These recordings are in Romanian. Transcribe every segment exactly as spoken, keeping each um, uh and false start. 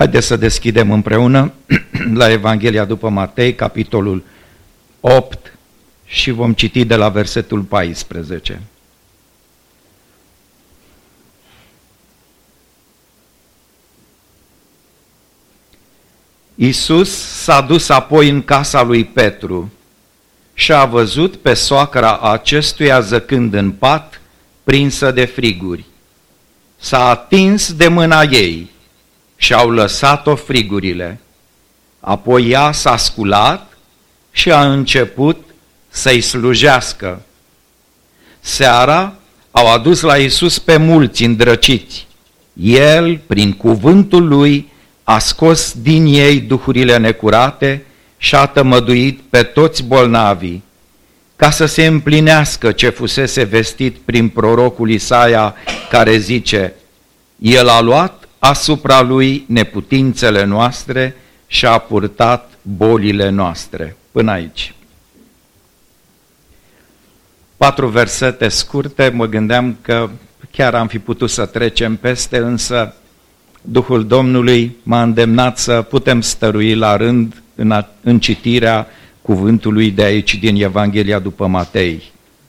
Haideți să deschidem împreună la Evanghelia după Matei, capitolul opt, și vom citi de la versetul paisprezece. Iisus s-a dus apoi în casa lui Petru și a văzut pe soacra acestuia zăcând în pat, prinsă de friguri. S-a atins de mâna ei și au lăsat-o frigurile. Apoi ea s-a sculat și a început să-i slujească. Seara au adus la Iisus pe mulți îndrăciți. El, prin cuvântul lui, a scos din ei duhurile necurate și a tămăduit pe toți bolnavii, ca să se împlinească ce fusese vestit prin prorocul Isaia, care zice: El a luat asupra lui neputințele noastre și a purtat bolile noastre. Până aici. Patru versete scurte, mă gândeam că chiar am fi putut să trecem peste, însă Duhul Domnului m-a îndemnat să putem stărui la rând în, a, în citirea cuvântului de aici din Evanghelia după Matei.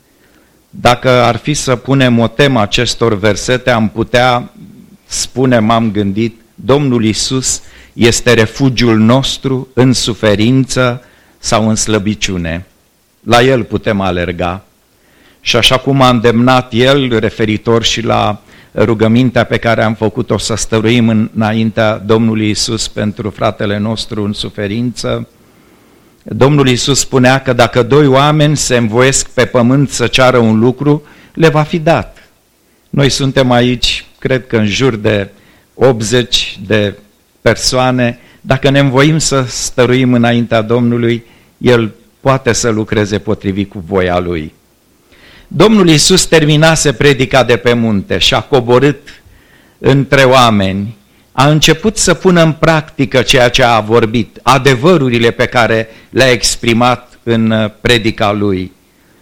Dacă ar fi să punem o temă acestor versete, am putea spune, m-am gândit, Domnul Iisus este refugiul nostru în suferință sau în slăbiciune. La El putem alerga. Și așa cum a îndemnat El, referitor și la rugămintea pe care am făcut-o să stăruim înaintea Domnului Iisus pentru fratele nostru în suferință, Domnul Iisus spunea că dacă doi oameni se învoiesc pe pământ să ceară un lucru, le va fi dat. Noi suntem aici, cred că în jur de optzeci de persoane. Dacă ne învoim să stăruim înaintea Domnului, El poate să lucreze potrivit cu voia Lui. Domnul Iisus terminase predica de pe munte și a coborât între oameni, a început să pună în practică ceea ce a vorbit, adevărurile pe care le-a exprimat în predica Lui.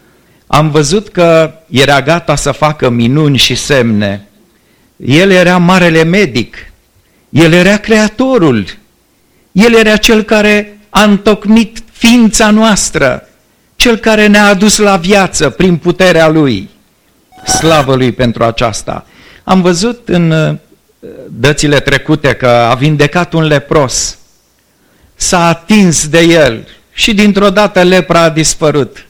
Am văzut că era gata să facă minuni și semne. El era marele medic, El era Creatorul, El era Cel care a întocmit ființa noastră, Cel care ne-a adus la viață prin puterea Lui. Slavă Lui pentru aceasta. Am văzut în dățile trecute că a vindecat un lepros. S-a atins de el și dintr-o dată lepra a dispărut.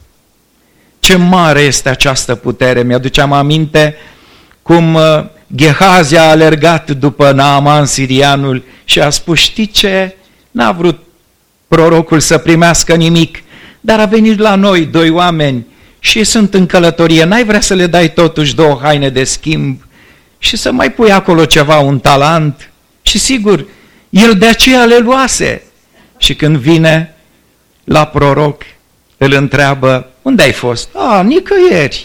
Ce mare este această putere! Mi-aduceam aminte cum Gehazi a alergat după Naaman sirianul și a spus: știi ce? N-a vrut prorocul să primească nimic, dar a venit la noi doi oameni și sunt în călătorie, n-ai vrea să le dai totuși două haine de schimb și să mai pui acolo ceva, un talent? Și sigur, el de aceea le luase. Și când vine la proroc, îl întreabă: unde ai fost? A, nicăieri.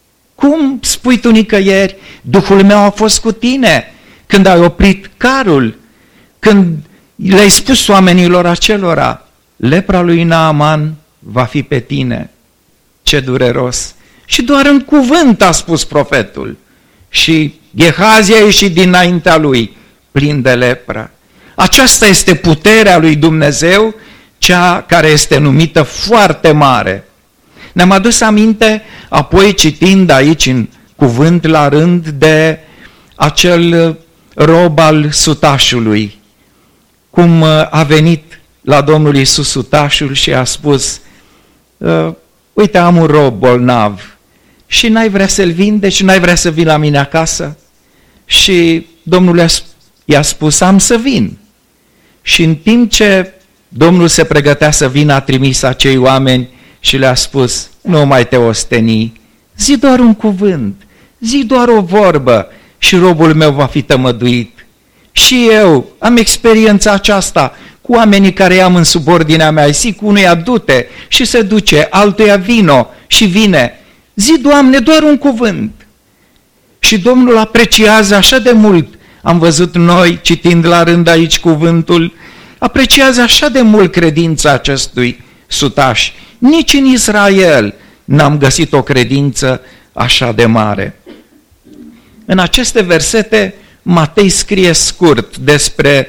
Cum spui tu nicăieri? Duhul meu a fost cu tine când ai oprit carul, când le-ai spus oamenilor acelora: lepra lui Naaman va fi pe tine. Ce dureros! Și doar în cuvânt a spus profetul. Și Gehazi a ieșit dinaintea lui plin de lepră. Aceasta este puterea lui Dumnezeu, cea care este numită foarte mare. Ne-am adus aminte, apoi citind aici în cuvânt la rând, de acel rob al sutașului, cum a venit la Domnul Iisus sutașul și a spus: uite, am un rob bolnav și n-ai vrea să-l vindeci, n-ai vrea să vii la mine acasă? Și Domnul i-a spus: am să vin. Și în timp ce Domnul se pregătea să vină, a trimis acei oameni și le-a spus: nu mai te osteni, zi doar un cuvânt, zi doar o vorbă și robul meu va fi tămăduit. Și eu am experiența aceasta cu oamenii care i-am în subordinea mea. Zic unuia: du-te, și se duce, altuia: vino, și vine. Zi, Doamne, doar un cuvânt. Și Domnul apreciază așa de mult, am văzut noi, citind la rând aici cuvântul, apreciază așa de mult credința acestui sutaș. Nici în Israel n-am găsit o credință așa de mare. În aceste versete, Matei scrie scurt despre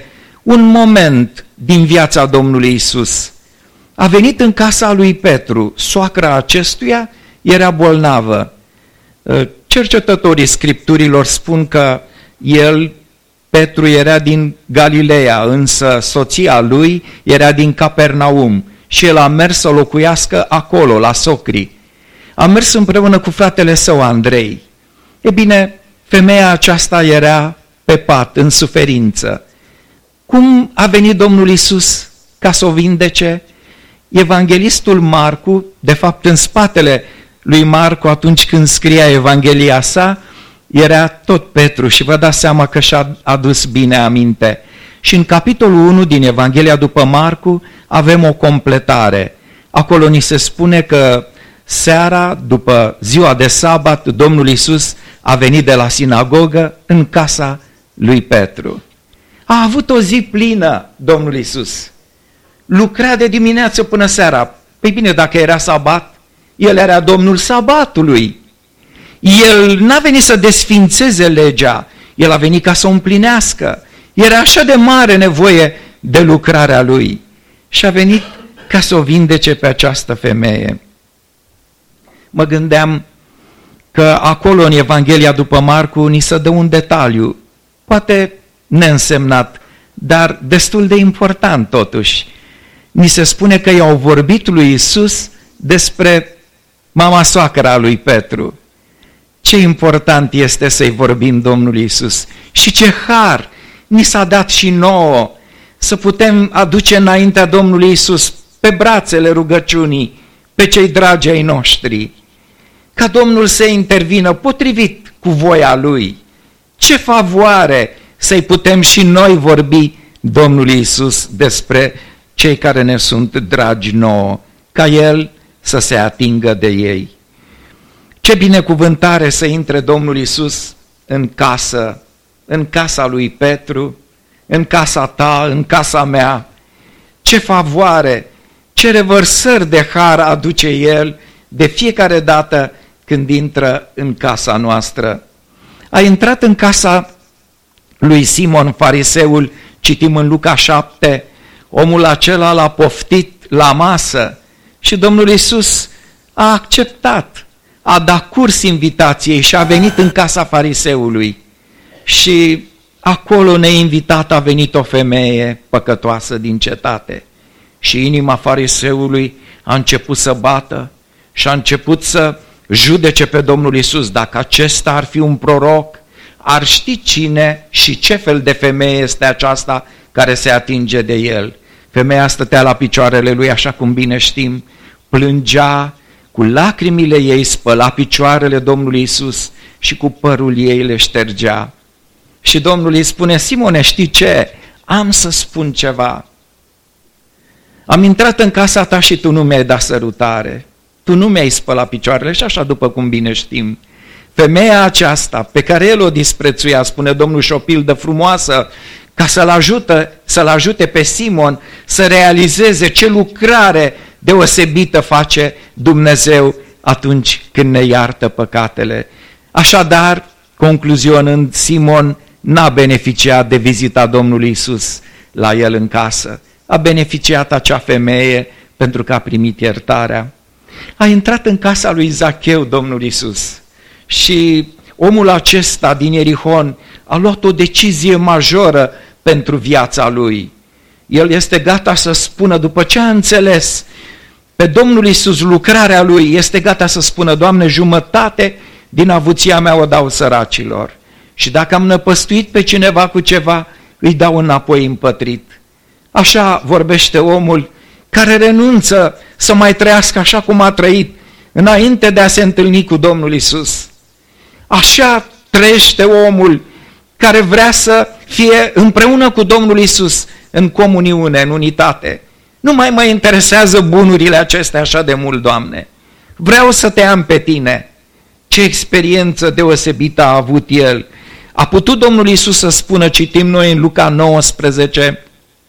un moment din viața Domnului Isus. A venit în casa lui Petru, soacra acestuia era bolnavă. Cercetătorii Scripturilor spun că el, Petru, era din Galileea, însă soția lui era din Capernaum și el a mers să locuiască acolo, la socri. A mers împreună cu fratele său Andrei. E bine, femeia aceasta era pe pat, în suferință. Cum a venit Domnul Isus ca să o vindece? Evanghelistul Marcu, de fapt în spatele lui Marcu atunci când scria Evanghelia sa, era tot Petru și vă dați seama că și-a adus bine aminte. Și în capitolul unu din Evanghelia după Marcu avem o completare. Acolo ni se spune că seara, după ziua de sabat, Domnul Isus a venit de la sinagogă în casa lui Petru. A avut o zi plină Domnul Isus. Lucra de dimineață până seara. Păi bine, dacă era sabat, el era Domnul sabatului. El n-a venit să desfințeze legea, el a venit ca să o împlinească. Era așa de mare nevoie de lucrarea lui și a venit ca să o vindece pe această femeie. Mă gândeam că acolo în Evanghelia după Marcu ni se dă un detaliu, poate neînsemnat, dar destul de important totuși. Ni se spune că i-au vorbit lui Isus despre mama soacra lui Petru. Ce important este să-i vorbim Domnului Isus și ce har ni s-a dat și nouă să putem aduce înaintea Domnului Isus pe brațele rugăciunii pe cei dragi ai noștri, ca Domnul să intervină potrivit cu voia Lui. Ce favoare să-i putem și noi vorbi Domnului Isus despre cei care ne sunt dragi nouă, ca El să se atingă de ei. Ce binecuvântare să intre Domnul Isus în casă, în casa lui Petru, în casa ta, în casa mea. Ce favoare, ce revărsări de har aduce El de fiecare dată când intră în casa noastră. A intrat în casa lui Simon fariseul, citim în Luca șapte, omul acela l-a poftit la masă și Domnul Iisus a acceptat, a dat curs invitației și a venit în casa fariseului. Și acolo neinvitat a venit o femeie păcătoasă din cetate. Și inima fariseului a început să bată și a început să judece pe Domnul Iisus. Dacă acesta ar fi un proroc, ar ști cine și ce fel de femeie este aceasta care se atinge de el. Femeia stătea la picioarele lui, așa cum bine știm, plângea, cu lacrimile ei spăla picioarele Domnului Iisus și cu părul ei le ștergea. Și Domnul îi spune: Simone, știi ce? Am să spun ceva. Am intrat în casa ta și tu nu mi-ai dat sărutare. Tu nu mi-ai spălat picioarele și așa după cum bine știm. Femeia aceasta pe care el o disprețuia, spune Domnul, și o pildă frumoasă, ca să-l ajute, să-l ajute pe Simon să realizeze ce lucrare deosebită face Dumnezeu atunci când ne iartă păcatele. Așadar, concluzionând, Simon n-a beneficiat de vizita Domnului Iisus la el în casă. A beneficiat acea femeie pentru că a primit iertarea. A intrat în casa lui Zacheu Domnul Iisus și omul acesta din Ierihon a luat o decizie majoră pentru viața lui. El este gata să spună, după ce a înțeles pe Domnul Iisus lucrarea lui, este gata să spună: Doamne, jumătate din avuția mea o dau săracilor și dacă am năpăstuit pe cineva cu ceva, îi dau înapoi împătrit. Așa vorbește omul care renunță să mai trăiască așa cum a trăit înainte de a se întâlni cu Domnul Iisus. Așa trăiește omul care vrea să fie împreună cu Domnul Iisus în comuniune, în unitate. Nu mai mă interesează bunurile acestea așa de mult, Doamne. Vreau să te am pe tine. Ce experiență deosebită a avut el. A putut Domnul Iisus să spună, citim noi în Luca nouăsprezece,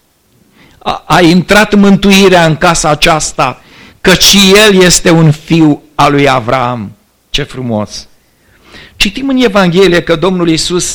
a, a intrat mântuirea în casa aceasta, căci el este un fiu al lui Avraam. Ce frumos! Citim în Evanghelie că Domnul Iisus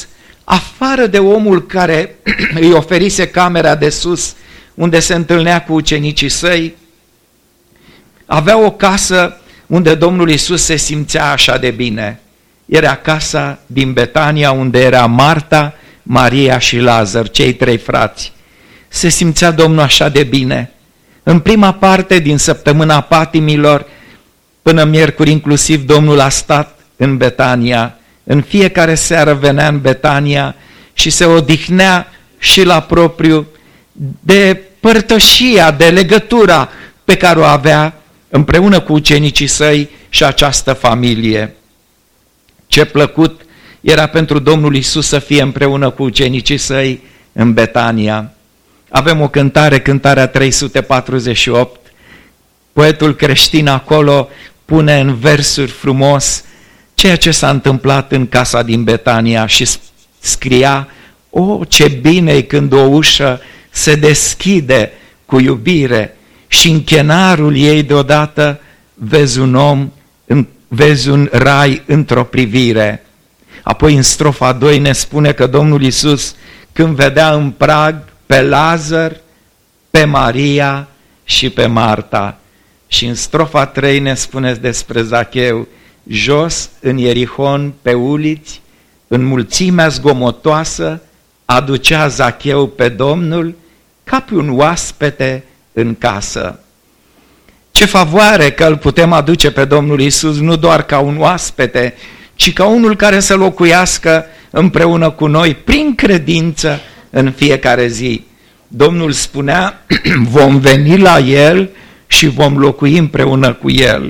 afară de omul care îi oferise camera de sus, unde se întâlnea cu ucenicii săi, avea o casă unde Domnul Iisus se simțea așa de bine. Era casa din Betania, unde era Marta, Maria și Lazar, cei trei frați. Se simțea Domnul așa de bine. În prima parte din săptămâna patimilor, până miercuri inclusiv, Domnul a stat în Betania. În fiecare seară venea în Betania și se odihnea și la propriu de părtășia, de legătura pe care o avea împreună cu ucenicii săi și această familie. Ce plăcut era pentru Domnul Iisus să fie împreună cu ucenicii săi în Betania. Avem o cântare, cântarea trei sute patruzeci și opt. Poetul creștin acolo pune în versuri frumos ceea ce s-a întâmplat în casa din Betania și scria: o, ce bine-i când o ușă se deschide cu iubire și în chenarul ei deodată vezi un om, vezi un rai într-o privire. Apoi în strofa doi ne spune că Domnul Iisus, când vedea în prag pe Lazar, pe Maria și pe Marta, și în strofa trei ne spune despre Zacheu: jos în Ierihon pe uliți, în mulțimea zgomotoasă, aducea Zacheu pe Domnul ca pe un oaspete în casă. Ce favoare că îl putem aduce pe Domnul Iisus nu doar ca un oaspete, ci ca unul care să locuiască împreună cu noi prin credință în fiecare zi. Domnul spunea: vom veni la El și vom locui împreună cu El.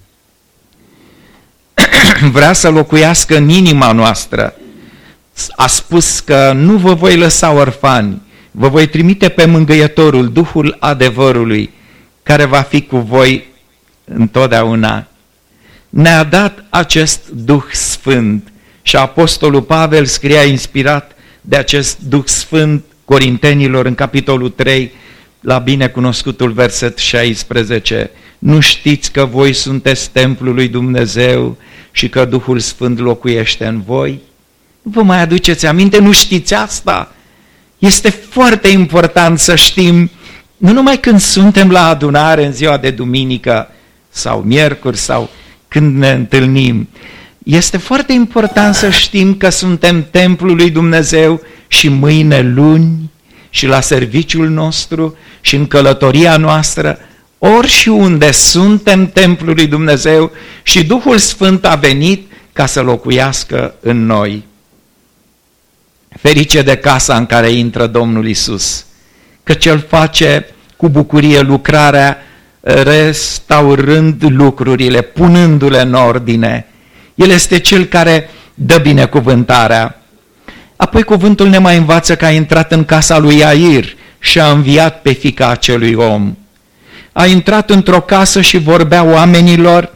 Vrea să locuiască în inima noastră. A spus că nu vă voi lăsa orfani, vă voi trimite pe Mângâietorul, Duhul adevărului, care va fi cu voi întotdeauna. Ne-a dat acest Duh Sfânt și Apostolul Pavel scria inspirat de acest Duh Sfânt Corintenilor în capitolul trei, la binecunoscutul verset șaisprezece. Nu știți că voi sunteți templul lui Dumnezeu și că Duhul Sfânt locuiește în voi? Vă mai aduceți aminte? Nu știți asta? Este foarte important să știm, nu numai când suntem la adunare în ziua de duminică sau miercuri sau când ne întâlnim. Este foarte important să știm că suntem templul lui Dumnezeu și mâine luni și la serviciul nostru și în călătoria noastră, ori și unde suntem templul lui Dumnezeu și Duhul Sfânt a venit ca să locuiască în noi. Ferice de casa în care intră Domnul Iisus, căci El face cu bucurie lucrarea, restaurând lucrurile, punându-le în ordine. El este Cel care dă binecuvântarea. Apoi cuvântul ne mai învață că a intrat în casa lui Iair și a înviat pe fiica acelui om. A intrat într-o casă și vorbea oamenilor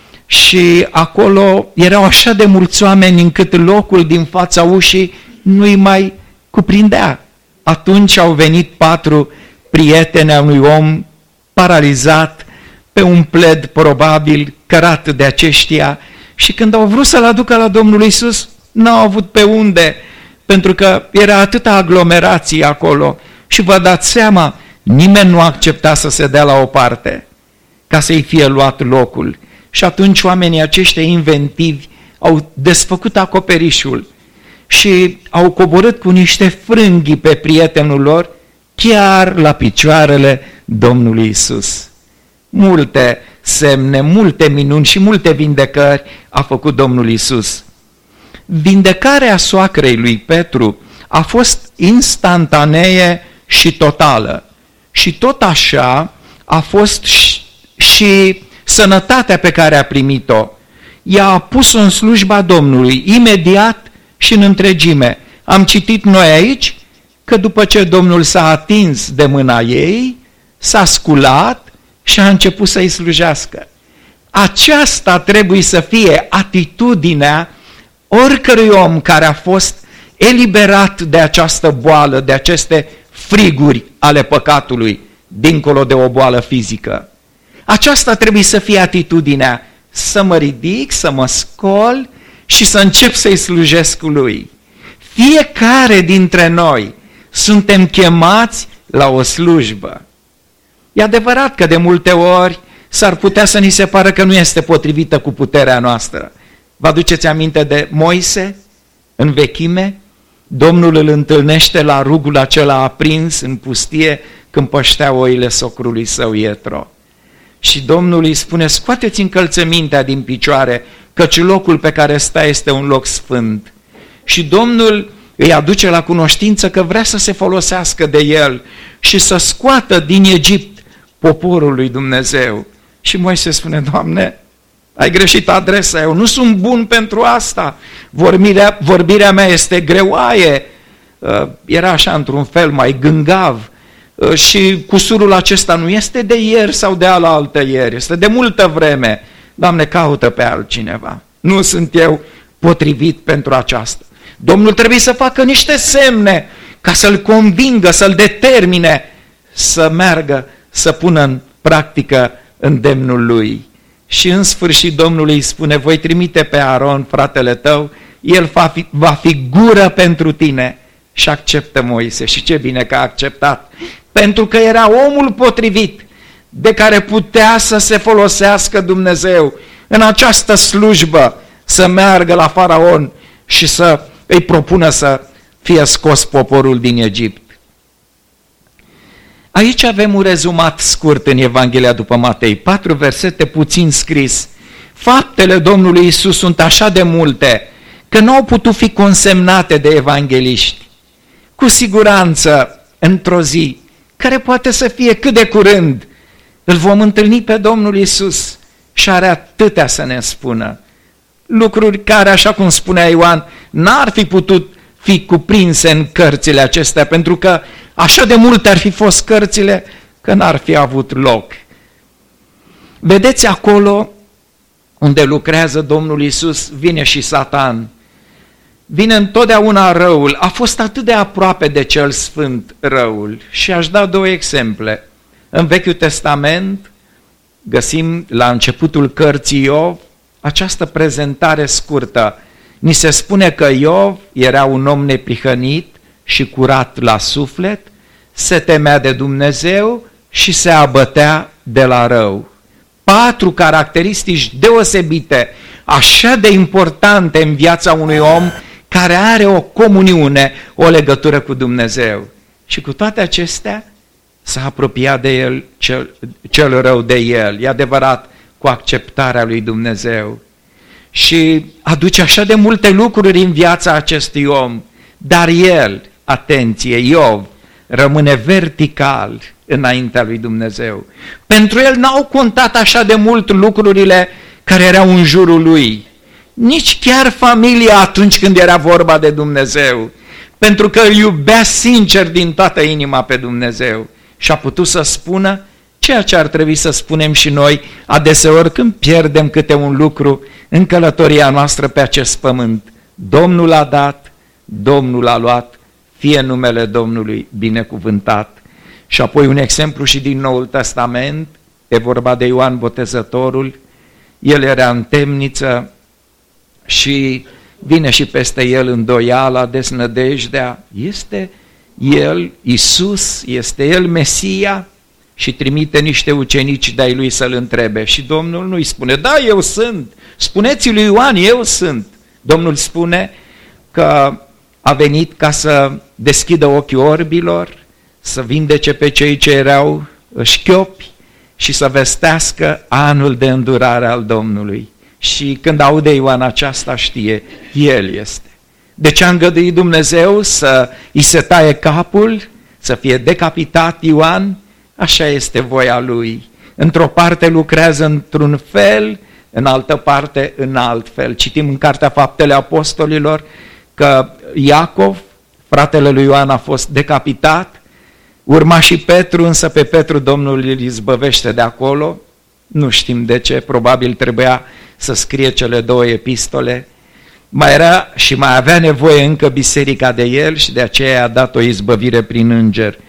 și acolo erau așa de mulți oameni încât locul din fața ușii nu-i mai cuprindea. Atunci au venit patru prieteni a unui om paralizat pe un pled probabil cărat de aceștia și când au vrut să-l aducă la Domnul Iisus, n-au avut pe unde, pentru că era atâta aglomerație acolo și vă dați seama, nimeni nu accepta să se dea la o parte ca să-i fie luat locul. Și atunci oamenii aceștia inventivi au desfăcut acoperișul și au coborât cu niște frânghii pe prietenul lor chiar la picioarele Domnului Iisus. Multe semne, multe minuni și multe vindecări a făcut Domnul Iisus. Vindecarea soacrei lui Petru a fost instantanee și totală. Și tot așa a fost și, și sănătatea pe care a primit-o. Ea a pus-o în slujba Domnului, imediat și în întregime. Am citit noi aici că după ce Domnul s-a atins de mâna ei, s-a sculat și a început să-i slujească. Aceasta trebuie să fie atitudinea oricărui om care a fost eliberat de această boală, de aceste friguri ale păcatului, dincolo de o boală fizică. Aceasta trebuie să fie atitudinea, să mă ridic, să mă scol și să încep să-i slujesc lui. Fiecare dintre noi suntem chemați la o slujbă. E adevărat că de multe ori s-ar putea să ni se pară că nu este potrivită cu puterea noastră. Vă aduceți aminte de Moise în vechime? Domnul îl întâlnește la rugul acela aprins în pustie când păștea oile socrului său Ietro. Și Domnul îi spune, scoateți încălțămintea din picioare, căci locul pe care stai este un loc sfânt. Și Domnul îi aduce la cunoștință că vrea să se folosească de el și să scoată din Egipt poporul lui Dumnezeu. Și Moise spune, Doamne, ai greșit adresa, eu nu sunt bun pentru asta, vorbirea, vorbirea mea este greoaie, era așa într-un fel mai gângav și cusurul acesta nu este de ieri sau de alaltă ieri, este de multă vreme. Doamne, caută pe altcineva, nu sunt eu potrivit pentru aceasta. Domnul trebuie să facă niște semne ca să-l convingă, să-l determine să meargă, să pună în practică îndemnul lui. Și în sfârșit Domnul îi spune, voi trimite pe Aron, fratele tău, el va fi, va fi gură pentru tine. Și acceptă Moise. Și ce bine că a acceptat. Pentru că era omul potrivit de care putea să se folosească Dumnezeu în această slujbă, să meargă la Faraon și să îi propună să fie scos poporul din Egipt. Aici avem un rezumat scurt în Evanghelia după Matei, patru versete puțin scris. Faptele Domnului Iisus sunt așa de multe că nu au putut fi consemnate de evangeliști. Cu siguranță, într-o zi, care poate să fie cât de curând, îl vom întâlni pe Domnul Iisus și are atâtea să ne spună. Lucruri care, așa cum spunea Ioan, n-ar fi putut fi cuprinse în cărțile acestea, pentru că așa de multe ar fi fost cărțile că n-ar fi avut loc. Vedeți acolo unde lucrează Domnul Iisus, vine și Satan. Vine întotdeauna răul, a fost atât de aproape de cel sfânt răul. Și aș da două exemple. În Vechiul Testament găsim la începutul cărții Iov această prezentare scurtă. Ni se spune că Iov era un om neprihănit și curat la suflet, se temea de Dumnezeu și se abătea de la rău. Patru caracteristici deosebite, așa de importante în viața unui om care are o comuniune, o legătură cu Dumnezeu. Și cu toate acestea s-a apropiat de el cel, cel rău de el, e adevărat, cu acceptarea lui Dumnezeu. Și aduce așa de multe lucruri în viața acestui om, dar el, atenție, Iov, rămâne vertical înaintea lui Dumnezeu. Pentru el n-au contat așa de mult lucrurile care erau în jurul lui, nici chiar familia atunci când era vorba de Dumnezeu, pentru că îl iubea sincer din toată inima pe Dumnezeu și a putut să spună ceea ce ar trebui să spunem și noi adeseori când pierdem câte un lucru în călătoria noastră pe acest pământ. Domnul a dat, Domnul a luat, fie numele Domnului binecuvântat. Și apoi un exemplu și din Noul Testament, e vorba de Ioan Botezătorul, el era în temniță și vine și peste el îndoiala, desnădejdea, este el Iisus, este el Mesia? Și trimite niște ucenici de-ai lui să-l întrebe. Și Domnul nu-i spune, da, eu sunt, spuneți lui Ioan, eu sunt. Domnul spune că a venit ca să deschidă ochii orbilor, să vindece pe cei ce erau șchiopi și să vestească anul de îndurare al Domnului. Și când aude Ioan aceasta, știe, el este. Deci a îngăduit Dumnezeu să îi se taie capul, să fie decapitat Ioan, așa este voia lui. Într-o parte lucrează într-un fel, în altă parte în alt fel. Citim în Cartea Faptele Apostolilor că Iacov, fratele lui Ioan, a fost decapitat, urma și Petru, însă pe Petru Domnul îl izbăvește de acolo. Nu știm de ce, probabil trebuia să scrie cele două epistole. Mai era și mai avea nevoie încă biserica de el și de aceea a dat o izbăvire prin înger.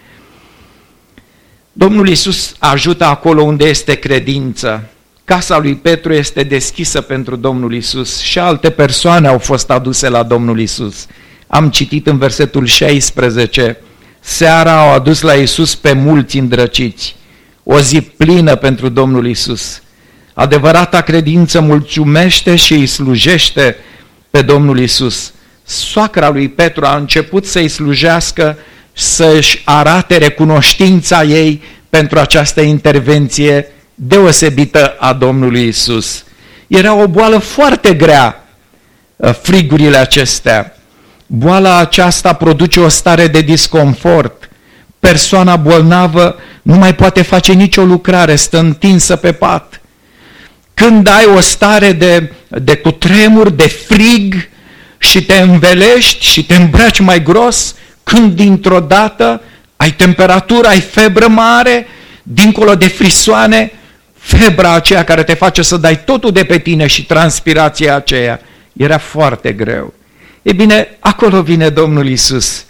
Domnul Iisus ajută acolo unde este credință. Casa lui Petru este deschisă pentru Domnul Iisus și alte persoane au fost aduse la Domnul Iisus. am citit în versetul șaisprezece, seara au adus la Iisus pe mulți îndrăciți, o zi plină pentru Domnul Iisus. Adevărata credință mulțumește și îi slujește pe Domnul Iisus. Soacra lui Petru a început să-i slujească, să-și arate recunoștința ei pentru această intervenție deosebită a Domnului Iisus. Era o boală foarte grea, frigurile acestea. Boala aceasta produce o stare de disconfort. Persoana bolnavă nu mai poate face nicio lucrare, stă întinsă pe pat. Când ai o stare de, de cutremur, de frig și te învelești și te îmbraci mai gros, când dintr-o dată ai temperatură, ai febră mare, dincolo de frisoane, febra aceea care te face să dai totul de pe tine și transpirația aceea, era foarte greu. E bine, acolo vine Domnul Iisus.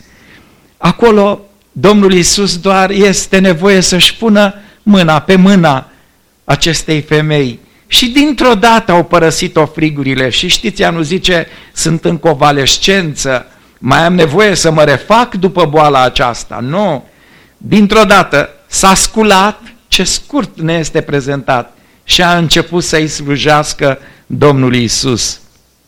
Acolo Domnul Iisus doar este nevoie să-și pună mâna pe mâna acestei femei. Și dintr-o dată au părăsit-o frigurile și știți, ea nu zice, sunt în convalescență, mai am nevoie să mă refac după boala aceasta. Nu, dintr-o dată s-a sculat, ce scurt ne este prezentat, și a început să-i slujească Domnul Iisus.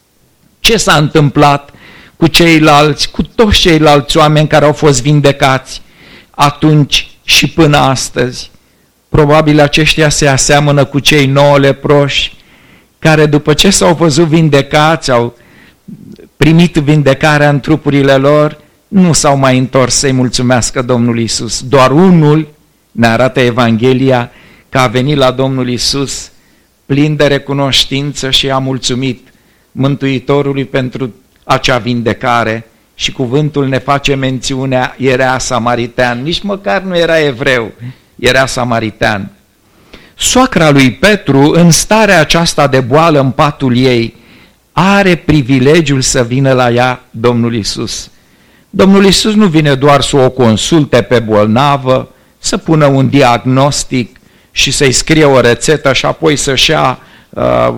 Ce s-a întâmplat cu ceilalți, cu toți ceilalți oameni care au fost vindecați atunci și până astăzi? Probabil aceștia se aseamănă cu cei nouă leproși, care după ce s-au văzut vindecați, au primit vindecarea în trupurile lor, nu s-au mai întors să-i mulțumească Domnul Iisus. Doar unul, ne arată Evanghelia, că a venit la Domnul Iisus plin de recunoștință și a mulțumit Mântuitorului pentru acea vindecare. Și cuvântul ne face mențiunea, era samaritean, nici măcar nu era evreu, era samaritean. Soacra lui Petru, în starea aceasta de boală în patul ei, are privilegiul să vină la ea Domnul Iisus. Domnul Iisus nu vine doar să o consulte pe bolnavă, să pună un diagnostic și să-i scrie o rețetă și apoi să-și ia, uh,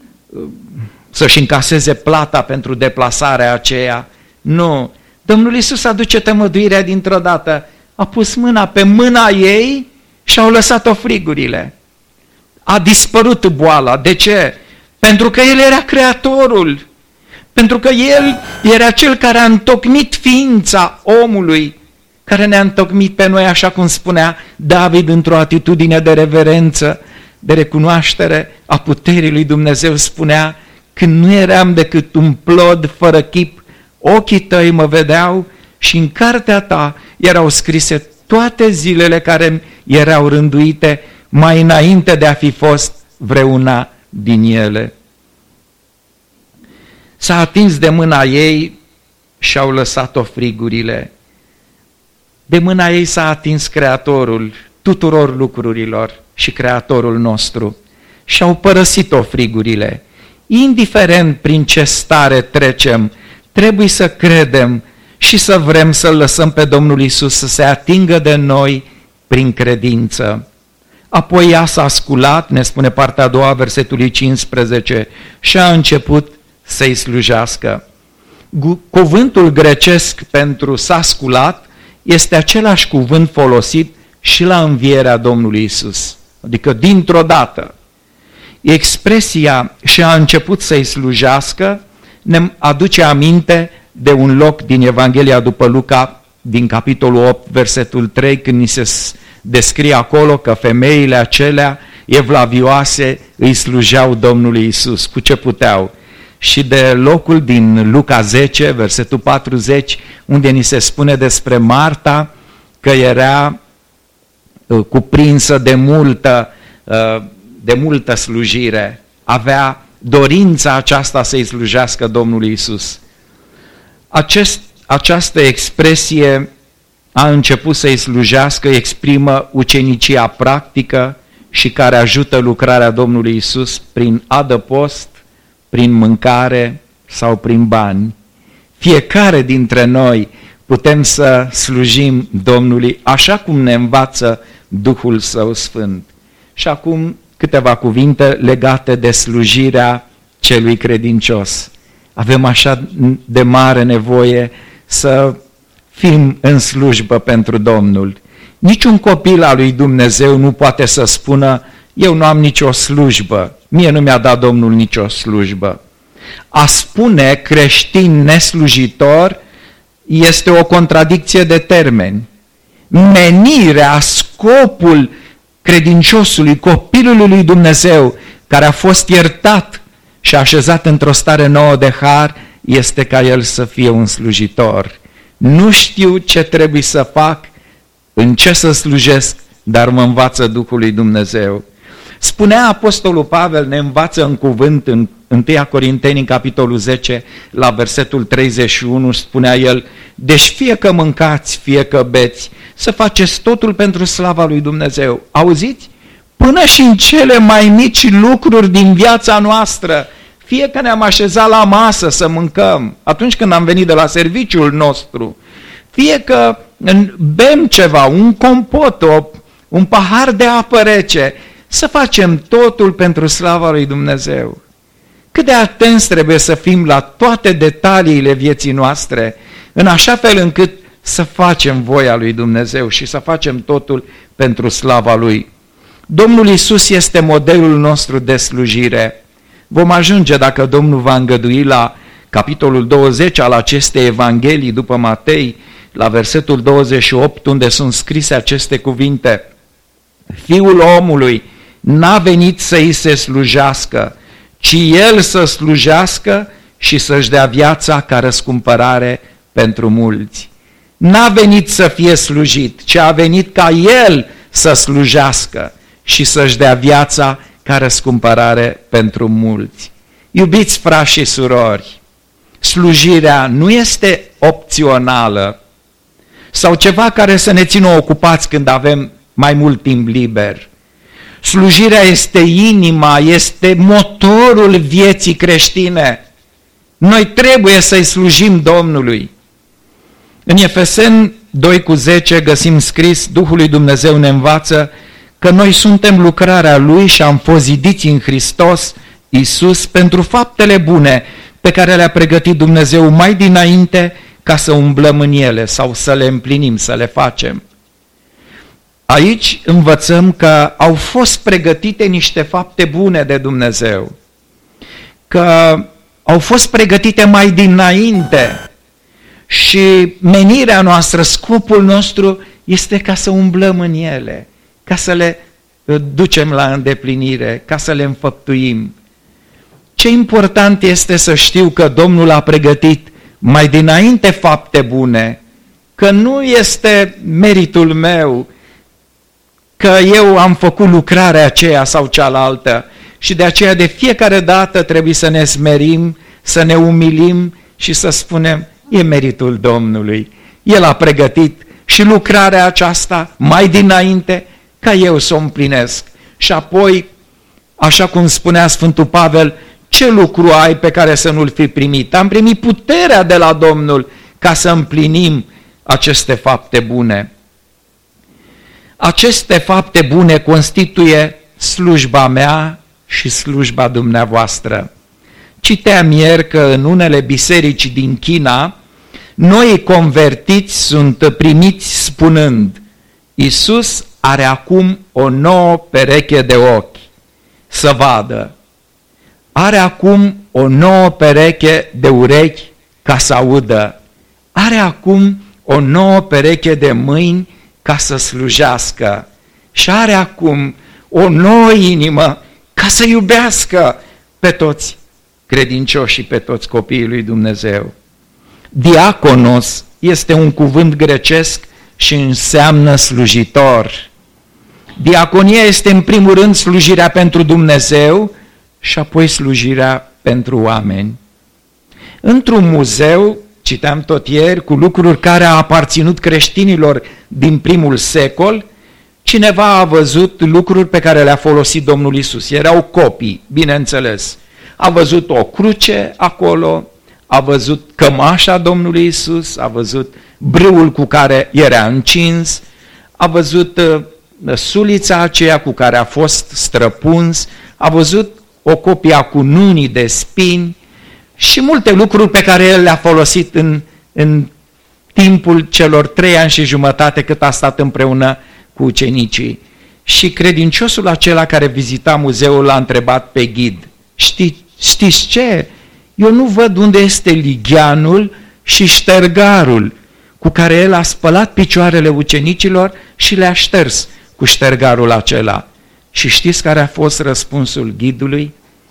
să-și încaseze plata pentru deplasarea aceea. Nu, Domnul Iisus aduce tămăduirea dintr-o dată, a pus mâna pe mâna ei și au lăsat-o frigurile. A dispărut boala. De ce? Pentru că El era Creatorul, pentru că El era Cel care a întocmit ființa omului, care ne-a întocmit pe noi, așa cum spunea David, într-o atitudine de reverență, de recunoaștere a puterii lui Dumnezeu. Spunea, când nu eram decât un plod fără chip, ochii tăi mă vedeau și în cartea ta erau scrise toate zilele care erau rânduite mai înainte de a fi fost vreuna din ele. S-a atins de mâna ei și au lăsat-o frigurile. De mâna ei s-a atins Creatorul tuturor lucrurilor și Creatorul nostru și au părăsit-o frigurile. Indiferent prin ce stare trecem, trebuie să credem și să vrem să-L lăsăm pe Domnul Iisus să se atingă de noi prin credință. Apoi ea s-a sculat, ne spune partea a doua, versetului cincisprezece, și a început să-i slujească. Cuvântul grecesc pentru s-a sculat este același cuvânt folosit și la învierea Domnului Iisus. Adică dintr-o dată. Expresia și a început să-i slujească ne aduce aminte de un loc din Evanghelia după Luca, din capitolul opt, versetul trei, când ni se descrie acolo că femeile acelea evlavioase îi slujeau Domnului Iisus cu ce puteau. Și de locul din Luca zece, versetul patruzeci, unde ni se spune despre Marta că era cuprinsă de multă, de multă slujire, avea dorința aceasta să-i slujească Domnului Iisus. Acest, această expresie a început să-i slujească, exprimă ucenicia practică și care ajută lucrarea Domnului Iisus prin adăpost, prin mâncare sau prin bani. Fiecare dintre noi putem să slujim Domnului așa cum ne învață Duhul Său Sfânt. Și acum câteva cuvinte legate de slujirea celui credincios. avem așa de mare nevoie să fim în slujbă pentru Domnul. Niciun copil al lui Dumnezeu nu poate să spună: eu nu am nicio slujbă, mie nu mi-a dat Domnul nicio slujbă. A spune creștin neslujitor este o contradicție de termeni. Menirea, scopul credinciosului, copilului lui Dumnezeu, care a fost iertat și așezat într-o stare nouă de har, este ca el să fie un slujitor. Nu știu ce trebuie să fac, în ce să slujesc, dar mă învață Duhul lui Dumnezeu. Spunea Apostolul Pavel, ne învață în cuvânt în întâi Corinteni, în capitolul zece, la versetul treizeci și unu, spunea el: deci fie că mâncați, fie că beți, să faceți totul pentru slava lui Dumnezeu. Auziți? Până și în cele mai mici lucruri din viața noastră, fie că ne-am așezat la masă să mâncăm, atunci când am venit de la serviciul nostru, fie că bem ceva, un compot, o, un pahar de apă rece, să facem totul pentru slava lui Dumnezeu. Cât de atenți trebuie să fim la toate detaliile vieții noastre, în așa fel încât să facem voia lui Dumnezeu și să facem totul pentru slava Lui. Domnul Iisus este modelul nostru de slujire. Vom ajunge, dacă Domnul va îngădui, la capitolul douăzeci al acestei Evanghelii după Matei, la versetul douăzeci și opt, unde sunt scrise aceste cuvinte: Fiul omului n-a venit să îi se slujească, ci El să slujească și să-și dea viața ca răscumpărare pentru mulți. N-a venit să fie slujit, ci a venit ca El să slujească și să-și dea viața ca răscumpărare pentru mulți. Iubiți frați și surori, slujirea nu este opțională sau ceva care să ne țină ocupați când avem mai mult timp liber. Slujirea este inima, este motorul vieții creștine. Noi trebuie să-i slujim Domnului. În Efeseni doi cu zece găsim scris: Duhul lui Dumnezeu ne învață că noi suntem lucrarea Lui și am fost zidiți în Hristos Iisus pentru faptele bune pe care le-a pregătit Dumnezeu mai dinainte ca să umblăm în ele sau să le împlinim, să le facem. Aici învățăm că au fost pregătite niște fapte bune de Dumnezeu, că au fost pregătite mai dinainte și menirea noastră, scopul nostru este ca să umblăm în ele, ca să le ducem la îndeplinire, ca să le înfăptuim. Ce important este să știu că Domnul a pregătit mai dinainte fapte bune, că nu este meritul meu, că eu am făcut lucrarea aceea sau cealaltă și de aceea de fiecare dată trebuie să ne smerim, să ne umilim și să spunem: e meritul Domnului. El a pregătit și lucrarea aceasta mai dinainte ca eu să o împlinesc. Și apoi, așa cum spunea Sfântul Pavel, ce lucru ai pe care să nu-l fi primit? Am primit puterea de la Domnul ca să împlinim aceste fapte bune. Aceste fapte bune constituie slujba mea și slujba dumneavoastră. Citeam ieri că în unele biserici din China, noi convertiți sunt primiți spunând: Iisus are acum o nouă pereche de ochi să vadă. Are acum o nouă pereche de urechi ca să audă. Are acum o nouă pereche de mâini ca să slujească. Și are acum o nouă inimă ca să iubească pe toți credincioșii, pe toți copiii lui Dumnezeu. Diaconos este un cuvânt grecesc și înseamnă slujitor. Diaconia este în primul rând slujirea pentru Dumnezeu și apoi slujirea pentru oameni. Într-un muzeu, citeam tot ieri, cu lucruri care au aparținut creștinilor din primul secol, cineva a văzut lucruri pe care le-a folosit Domnul Iisus. Erau copii, bineînțeles. A văzut o cruce acolo, a văzut cămașa Domnului Iisus, a văzut brâul cu care era încins, a văzut uh, sulița aceea cu care a fost străpuns, a văzut o copie a cununii de spini, și multe lucruri pe care el le-a folosit în, în timpul celor trei ani și jumătate cât a stat împreună cu ucenicii. Și credinciosul acela care vizita muzeul l-a întrebat pe ghid, Știi, știți ce? Eu nu văd unde este ligheanul și ștergarul cu care el a spălat picioarele ucenicilor și le-a șters cu ștergarul acela. Și știți care a fost răspunsul ghidului?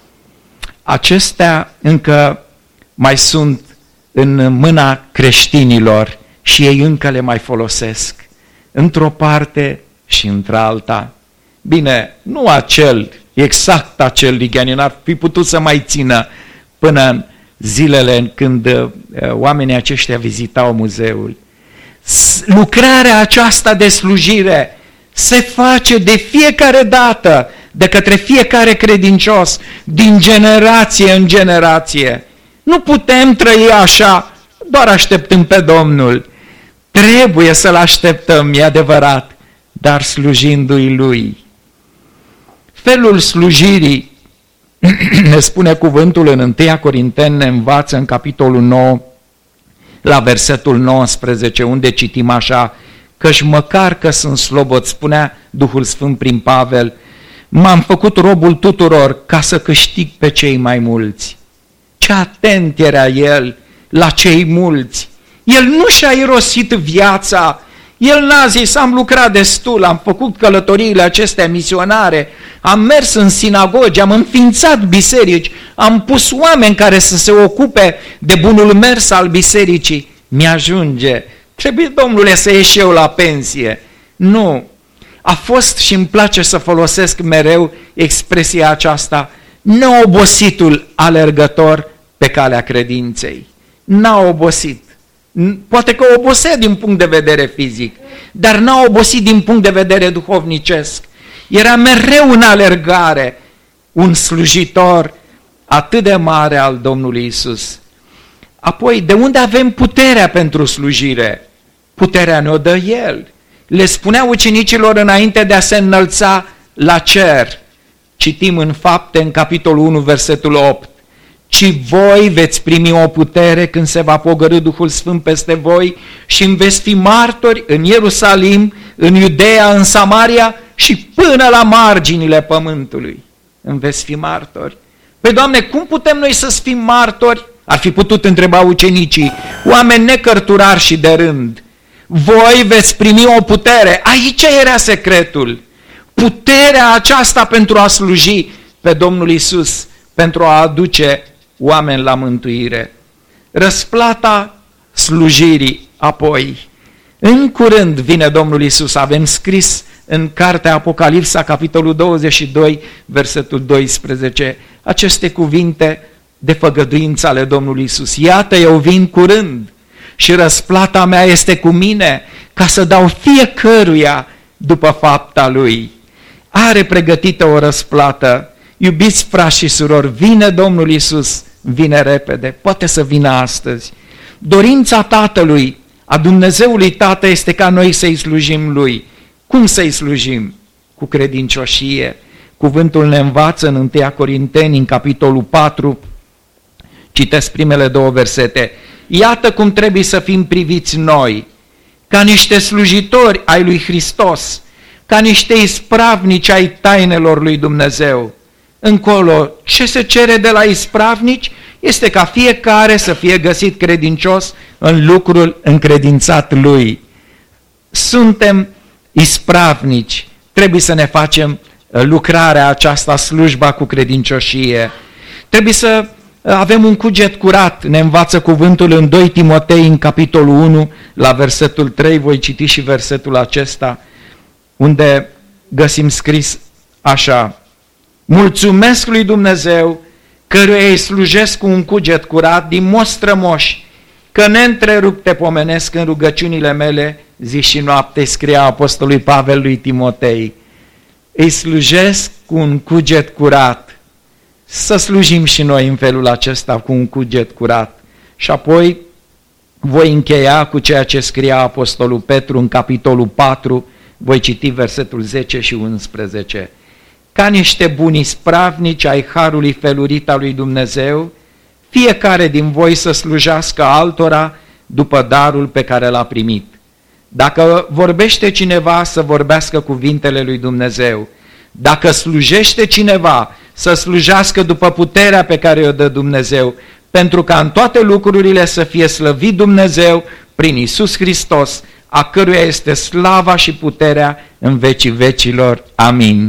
Acestea încă mai sunt în mâna creștinilor și ei încă le mai folosesc, într-o parte și într-alta. Bine, nu acel, exact acel lighean, n-ar fi putut să mai țină până în zilele când uh, oamenii aceștia vizitau muzeul. Lucrarea aceasta de slujire se face de fiecare dată, de către fiecare credincios, din generație în generație. Nu putem trăi așa, doar așteptând pe Domnul. Trebuie să-L așteptăm, e adevărat, dar slujindu-i Lui. Felul slujirii, ne spune cuvântul în întâi Corinteni, ne învață în capitolul nouă, la versetul nouăsprezece, unde citim așa, căci măcar că sunt slobod, spunea Duhul Sfânt prin Pavel, m-am făcut robul tuturor ca să câștig pe cei mai mulți. Ce atent era el la cei mulți. El nu și-a irosit viața. El n-a zis, am lucrat destul, am făcut călătoriile acestea misionare, am mers în sinagogi, am înființat biserici, am pus oameni care să se ocupe de bunul mers al bisericii. Mi-ajunge. Trebuie, Domnule, să ieși și eu la pensie. Nu. A fost și îmi place să folosesc mereu expresia aceasta, neobositul alergător pe calea credinței. N-a obosit. Poate că obosea din punct de vedere fizic, dar n-a obosit din punct de vedere duhovnicesc. Era mereu în alergare, un slujitor atât de mare al Domnului Isus. Apoi, de unde avem puterea pentru slujire? Puterea ne-o dă El. Le spunea ucenicilor înainte de a se înălța la cer. Citim în Fapte, în capitolul unu, versetul opt. Ci voi veți primi o putere când se va pogorî Duhul Sfânt peste voi și îmi veți fi martori în Ierusalim, în Iudeea, în Samaria și până la marginile pământului. Îmi veți fi martori. Păi, Doamne, cum putem noi să fim martori? Ar fi putut întreba ucenicii, oameni necărturari și de rând. Voi veți primi o putere. Aici era secretul. Puterea aceasta pentru a sluji pe Domnul Isus, pentru a aduce oameni la mântuire. Răsplata slujirii apoi. În curând vine Domnul Isus, avem scris în cartea Apocalipsa, capitolul douăzeci și doi, versetul doisprezece, aceste cuvinte de făgăduință ale Domnului Isus. Iată, eu vin curând și răsplata mea este cu mine ca să dau fiecăruia după fapta lui. Are pregătită o răsplată. Iubiți frați și surori, vine Domnul Isus, vine repede, poate să vină astăzi. Dorința Tatălui, a Dumnezeului Tată, este ca noi să-i slujim Lui. Cum să-i slujim? Cu credincioșie. Cuvântul ne învață în întâi Corinteni, în capitolul patru, citesc primele două versete. Iată cum trebuie să fim priviți noi, ca niște slujitori ai lui Hristos, ca niște ispravnici ai tainelor lui Dumnezeu. Încolo, ce se cere de la ispravnici este ca fiecare să fie găsit credincios în lucrul încredințat lui. Suntem ispravnici, trebuie să ne facem lucrarea aceasta, slujba cu credincioșie. Trebuie să avem un cuget curat, ne învață cuvântul în doi Timotei, în capitolul unu, la versetul trei, voi citi și versetul acesta, unde găsim scris așa: mulțumesc lui Dumnezeu, căruia îi slujesc cu un cuget curat din moși strămoși, că neîntrerupt te pomenesc în rugăciunile mele zi și noapte, scria apostolului Pavel lui Timotei. Îi slujesc cu un cuget curat. Să slujim și noi în felul acesta cu un cuget curat. Și apoi voi încheia cu ceea ce scria apostolul Petru în capitolul patru, voi citi versetul zece și unsprezece. Ca niște buni spravnici ai harului felurit al lui Dumnezeu, fiecare din voi să slujească altora după darul pe care l-a primit. Dacă vorbește cineva, să vorbească cuvintele lui Dumnezeu. Dacă slujește cineva, să slujească după puterea pe care o dă Dumnezeu, pentru ca în toate lucrurile să fie slăvit Dumnezeu prin Iisus Hristos, a căruia este slava și puterea în vecii vecilor. Amin.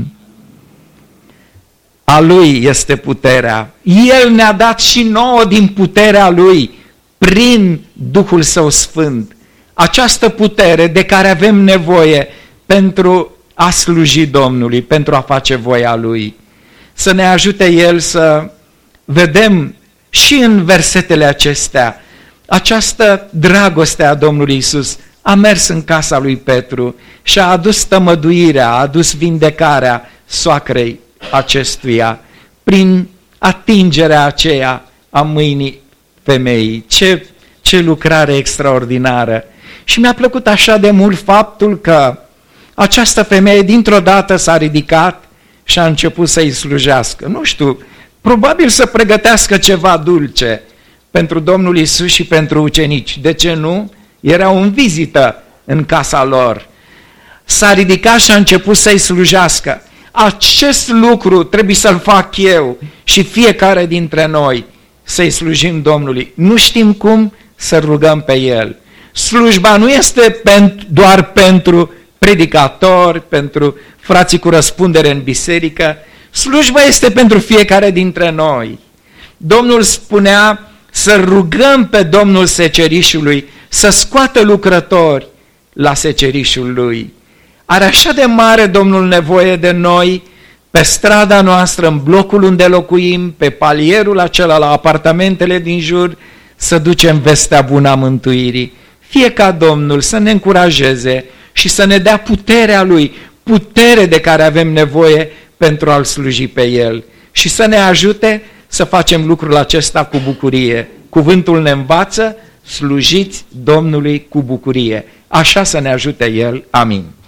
A Lui este puterea. El ne-a dat și nouă din puterea Lui, prin Duhul Său Sfânt. Această putere de care avem nevoie pentru a sluji Domnului, pentru a face voia Lui. Să ne ajute El să vedem și în versetele acestea această dragoste a Domnului Iisus. A mers în casa lui Petru și a adus tămăduirea, a adus vindecarea soacrei acestuia prin atingerea aceea a mâinii femeii. Ce, ce lucrare extraordinară! Și mi-a plăcut așa de mult faptul că această femeie dintr-o dată s-a ridicat și a început să-i slujească. Nu știu, probabil să pregătească ceva dulce pentru Domnul Iisus și pentru ucenici. De ce nu? Erau în vizită în casa lor. S-a ridicat și a început să-i slujească. Acest lucru trebuie să-l fac eu și fiecare dintre noi, să-i slujim Domnului. Nu știm cum, să rugăm pe El. Slujba nu este doar pentru predicatori, pentru frații cu răspundere în biserică. Slujba este pentru fiecare dintre noi. Domnul spunea să rugăm pe Domnul secerișului să scoată lucrători la secerișul Lui. Are așa de mare Domnul nevoie de noi pe strada noastră, în blocul unde locuim, pe palierul acela, la apartamentele din jur, să ducem vestea bună a mântuirii. Fie ca Domnul să ne încurajeze și să ne dea puterea Lui, putere de care avem nevoie pentru a-L sluji pe El și să ne ajute să facem lucrul acesta cu bucurie. Cuvântul ne învață: slujiți Domnului cu bucurie. Așa să ne ajute El. Amin.